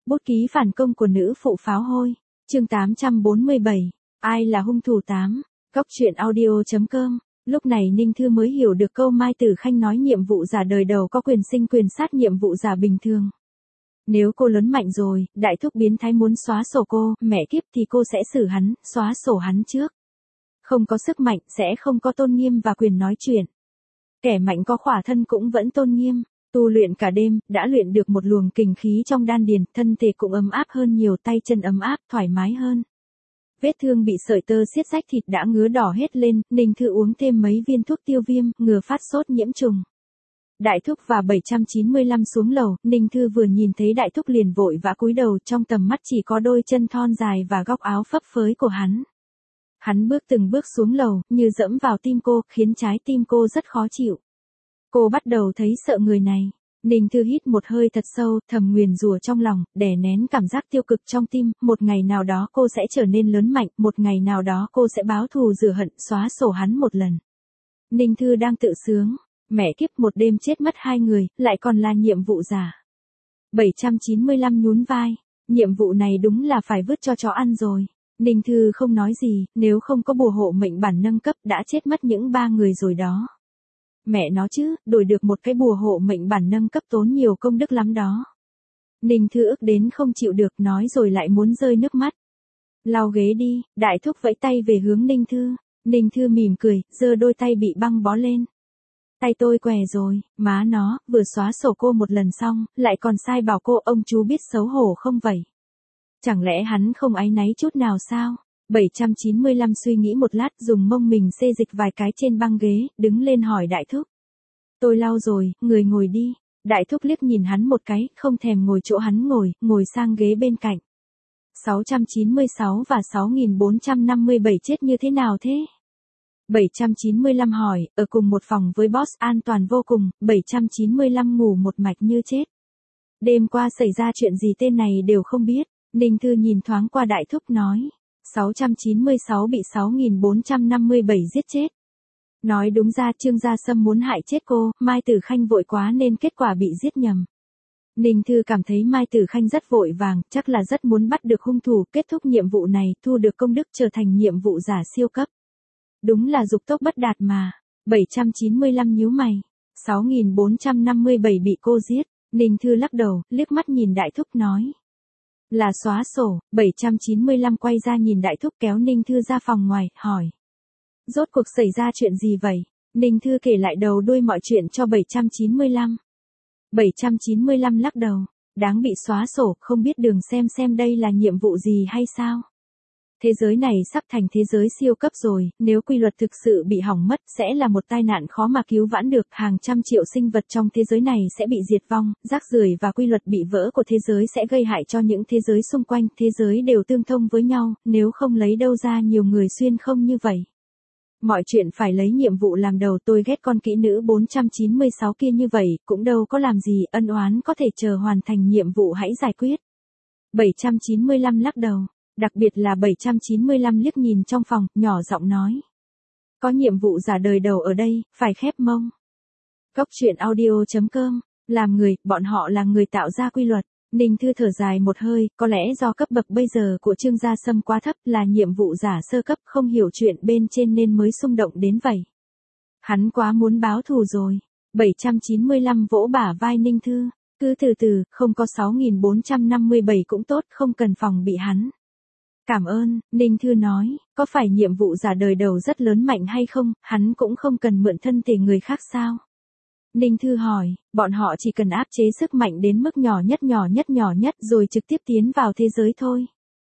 Bút ký phản công của nữ phụ pháo hôi. Chương 847. Ai là hung thủ 8. Góc truyện audio.com. Lúc này Ninh Thư mới hiểu được câu Mai Tử Khanh nói nhiệm vụ giả đời đầu có quyền sinh quyền sát nhiệm vụ giả bình thường. Nếu cô lớn mạnh rồi, đại thúc biến thái muốn xóa sổ cô, mẹ kiếp thì cô sẽ xử hắn, xóa sổ hắn trước. Không có sức mạnh, sẽ không có tôn nghiêm và quyền nói chuyện. Kẻ mạnh có khỏa thân cũng vẫn tôn nghiêm. Tu luyện cả đêm, đã luyện được một luồng kình khí trong đan điền, thân thể cũng ấm áp hơn nhiều, tay chân ấm áp, thoải mái hơn. Vết thương bị sợi tơ siết rách thịt đã ngứa đỏ hết lên, Ninh Thư uống thêm mấy viên thuốc tiêu viêm, ngừa phát sốt nhiễm trùng. Đại thúc và 795 xuống lầu, Ninh Thư vừa nhìn thấy đại thúc liền vội vã cúi đầu, trong tầm mắt chỉ có đôi chân thon dài và góc áo phấp phới của hắn. Hắn bước từng bước xuống lầu, như dẫm vào tim cô, khiến trái tim cô rất khó chịu. Cô bắt đầu thấy sợ người này. Ninh Thư hít một hơi thật sâu, thầm nguyền rủa trong lòng, đè nén cảm giác tiêu cực trong tim, một ngày nào đó cô sẽ trở nên lớn mạnh, một ngày nào đó cô sẽ báo thù rửa hận, xóa sổ hắn một lần. Ninh Thư đang tự sướng, mẹ kiếp một đêm chết mất 2 người, lại còn là nhiệm vụ giả. 795 nhún vai, nhiệm vụ này đúng là phải vứt cho chó ăn rồi. Ninh Thư không nói gì, nếu không có bùa hộ mệnh bản nâng cấp đã chết mất những 3 người rồi đó. Mẹ nó chứ, đổi được một cái bùa hộ mệnh bản nâng cấp tốn nhiều công đức lắm đó. Ninh Thư ức đến không chịu được, nói rồi lại muốn rơi nước mắt. Lau ghế đi, đại thúc vẫy tay về hướng Ninh Thư. Ninh Thư mỉm cười, giơ đôi tay bị băng bó lên. Tay tôi què rồi, má nó, vừa xóa sổ cô một lần xong, lại còn sai bảo cô, ông chú biết xấu hổ không vậy? Chẳng lẽ hắn không áy náy chút nào sao? 795 suy nghĩ một lát, dùng mông mình xê dịch vài cái trên băng ghế, đứng lên hỏi đại thúc. Tôi lau rồi, người ngồi đi. Đại thúc liếc nhìn hắn một cái, không thèm ngồi chỗ hắn ngồi sang ghế bên cạnh. 696 và 6457 chết như thế nào thế? 795 hỏi, ở cùng một phòng với boss an toàn vô cùng, 795 ngủ một mạch như chết. Đêm qua xảy ra chuyện gì tên này đều không biết. Ninh Thư nhìn thoáng qua đại thúc nói. 696 bị 6457 giết chết. Nói đúng ra Trương Gia Sâm muốn hại chết cô, Mai Tử Khanh vội quá nên kết quả bị giết nhầm. Ninh Thư cảm thấy Mai Tử Khanh rất vội vàng, chắc là rất muốn bắt được hung thủ, kết thúc nhiệm vụ này, thu được công đức trở thành nhiệm vụ giả siêu cấp. Đúng là dục tốc bất đạt mà. 795 nhíu mày. 6457 bị cô giết. Ninh Thư lắc đầu, liếc mắt nhìn đại thúc nói. Là xóa sổ. 795 quay ra nhìn đại thúc, kéo Ninh Thư ra phòng ngoài, hỏi. Rốt cuộc xảy ra chuyện gì vậy? Ninh Thư kể lại đầu đuôi mọi chuyện cho 795. 795 lắc đầu. Đáng bị xóa sổ, không biết đường xem đây là nhiệm vụ gì hay sao? Thế giới này sắp thành thế giới siêu cấp rồi, nếu quy luật thực sự bị hỏng mất sẽ là một tai nạn khó mà cứu vãn được, hàng trăm triệu sinh vật trong thế giới này sẽ bị diệt vong, rác rưởi và quy luật bị vỡ của thế giới sẽ gây hại cho những thế giới xung quanh, thế giới đều tương thông với nhau, nếu không lấy đâu ra nhiều người xuyên không như vậy. Mọi chuyện phải lấy nhiệm vụ làm đầu, tôi ghét con kỹ nữ 496 kia như vậy, cũng đâu có làm gì, ân oán có thể chờ hoàn thành nhiệm vụ hãy giải quyết. 795 lắc đầu. Đặc biệt là 795 liếc nhìn trong phòng, nhỏ giọng nói. Có nhiệm vụ giả đời đầu ở đây, phải khép mông. Góc truyện audio.com. Làm người, bọn họ là người tạo ra quy luật. Ninh Thư thở dài một hơi, có lẽ do cấp bậc bây giờ của Trương Gia Sâm quá thấp, là nhiệm vụ giả sơ cấp, không hiểu chuyện bên trên nên mới xung động đến vậy. Hắn quá muốn báo thù rồi. 795 vỗ bả vai Ninh Thư. Cứ từ từ, không có 6457 cũng tốt, không cần phòng bị hắn. Cảm ơn, Ninh Thư nói, có phải nhiệm vụ giả đời đầu rất lớn mạnh hay không, hắn cũng không cần mượn thân thể người khác sao? Ninh Thư hỏi, bọn họ chỉ cần áp chế sức mạnh đến mức nhỏ nhất rồi trực tiếp tiến vào thế giới thôi.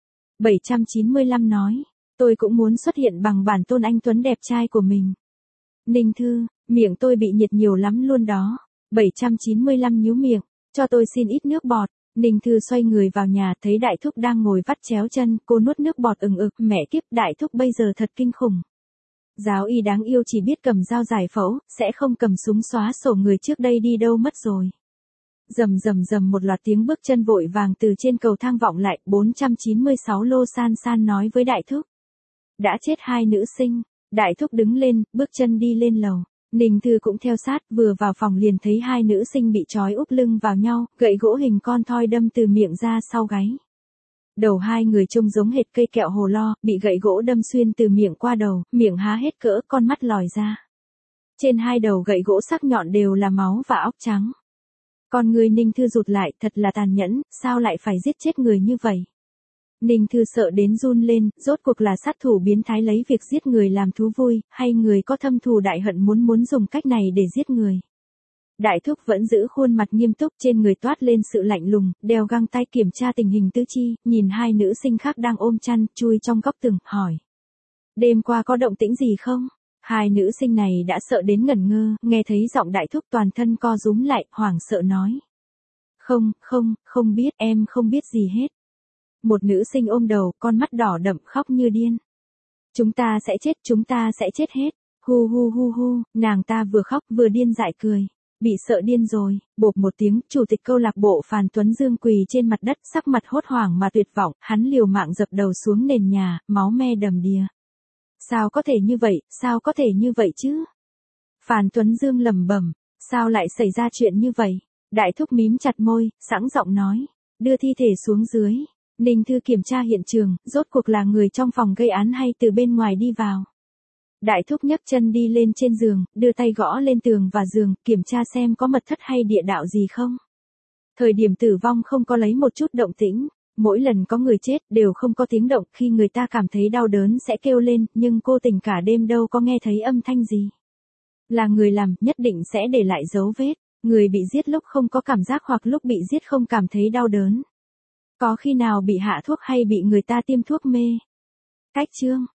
795 nói, tôi cũng muốn xuất hiện bằng bản tôn anh tuấn đẹp trai của mình. Ninh Thư, miệng tôi bị nhiệt nhiều lắm luôn đó. 795 nhíu miệng, cho tôi xin ít nước bọt. Ninh Thư xoay người vào nhà, thấy đại thúc đang ngồi vắt chéo chân, cô nuốt nước bọt ừng ực, mẹ kiếp, đại thúc bây giờ thật kinh khủng. Giáo y đáng yêu chỉ biết cầm dao giải phẫu, sẽ không cầm súng xóa sổ người trước đây đi đâu mất rồi. Rầm một loạt tiếng bước chân vội vàng từ trên cầu thang vọng lại, 496 Lô San San nói với đại thúc. Đã chết 2 nữ sinh, đại thúc đứng lên, bước chân đi lên lầu. Ninh Thư cũng theo sát, vừa vào phòng liền thấy hai nữ sinh bị trói úp lưng vào nhau, gậy gỗ hình con thoi đâm từ miệng ra sau gáy. Đầu hai người trông giống hệt cây kẹo hồ lo, bị gậy gỗ đâm xuyên từ miệng qua đầu, miệng há hết cỡ, con mắt lòi ra. Trên hai đầu gậy gỗ sắc nhọn đều là máu và óc trắng. Con người Ninh Thư rụt lại, thật là tàn nhẫn, sao lại phải giết chết người như vậy? Ninh Thư sợ đến run lên, rốt cuộc là sát thủ biến thái lấy việc giết người làm thú vui, hay người có thâm thù đại hận muốn dùng cách này để giết người. Đại thúc vẫn giữ khuôn mặt nghiêm túc, trên người toát lên sự lạnh lùng, đeo găng tay kiểm tra tình hình tứ chi, nhìn hai nữ sinh khác đang ôm chăn, chui trong góc tường, hỏi. Đêm qua có động tĩnh gì không? Hai nữ sinh này đã sợ đến ngẩn ngơ, nghe thấy giọng đại thúc toàn thân co rúm lại, hoảng sợ nói. Không biết, em không biết gì hết. Một nữ sinh ôm đầu, con mắt đỏ đậm khóc như điên. Chúng ta sẽ chết hết. Hu, nàng ta vừa khóc vừa điên dại cười. Bị sợ điên rồi, bộp một tiếng, chủ tịch câu lạc bộ Phan Tuấn Dương quỳ trên mặt đất, sắc mặt hốt hoảng mà tuyệt vọng, hắn liều mạng dập đầu xuống nền nhà, máu me đầm đìa. Sao có thể như vậy chứ? Phan Tuấn Dương lẩm bẩm, sao lại xảy ra chuyện như vậy? Đại thúc mím chặt môi, sẵn giọng nói, đưa thi thể xuống dưới. Ninh Thư kiểm tra hiện trường, rốt cuộc là người trong phòng gây án hay từ bên ngoài đi vào. Đại thúc nhấc chân đi lên trên giường, đưa tay gõ lên tường và giường, kiểm tra xem có mật thất hay địa đạo gì không. Thời điểm tử vong không có lấy một chút động tĩnh, mỗi lần có người chết đều không có tiếng động, khi người ta cảm thấy đau đớn sẽ kêu lên, nhưng cô tỉnh cả đêm đâu có nghe thấy âm thanh gì. Là người làm, nhất định sẽ để lại dấu vết, người bị giết lúc không có cảm giác hoặc lúc bị giết không cảm thấy đau đớn. Có khi nào bị hạ thuốc hay bị người ta tiêm thuốc mê? Cách chương